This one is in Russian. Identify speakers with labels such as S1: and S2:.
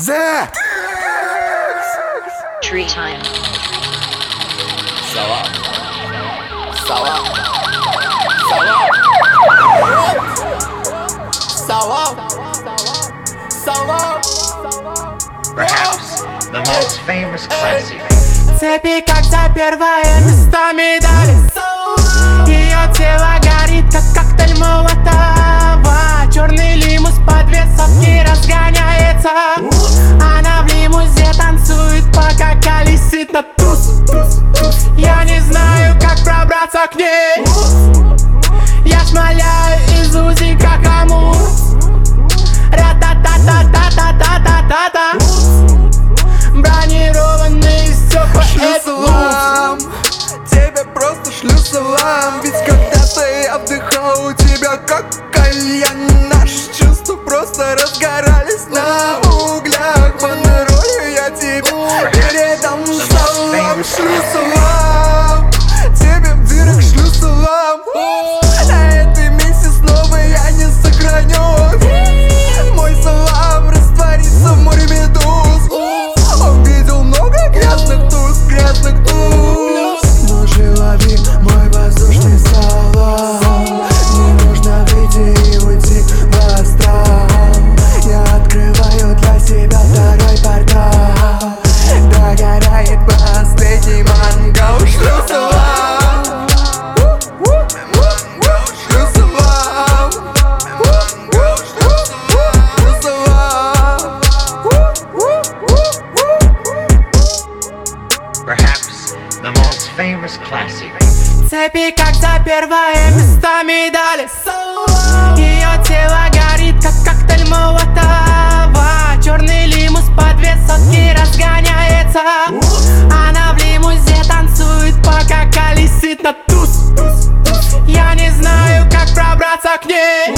S1: Z!
S2: Tree time.
S1: Salam.
S3: Perhaps the most famous classic.
S4: Цепи, как за первое место медали. Ее тело горит, как коктейль Молотова. Черный лимус под весовки разгоняется. Она в лимузе танцует, пока колесит на туз. Я не знаю, как пробраться к ней. Я шмаляю из УЗИ, как амур. Ра-та-та-та-та-та-та-та-та. Бронированный стекла.
S1: Шлю салам, тебе просто шлю салам. Ведь когда-то я вдыхал у тебя как кальян. Наши чувства просто разгорались на углях. Баннеролью я тебе передам салам. Шлю салам, тебе в дырах шлю салам. На этой миссии снова я не сохранен. Мой салам растворится в море медуз. Он видел много грязных туз. Ну же лови мой воздушный салам. Мне нужно выйти и уйти в астрал. Я открываю для себя второй портал. Догорает последний мангал. Шлю салам. Шлю салам.
S3: Perhaps the most famous classic.
S4: Цепи, как за первое место медали. Ее тело горит, как коктейль Молотова. Черный лимус под высотки разгоняется. Она в лимузе танцует, пока колесит на туз. Я не знаю, как пробраться к ней.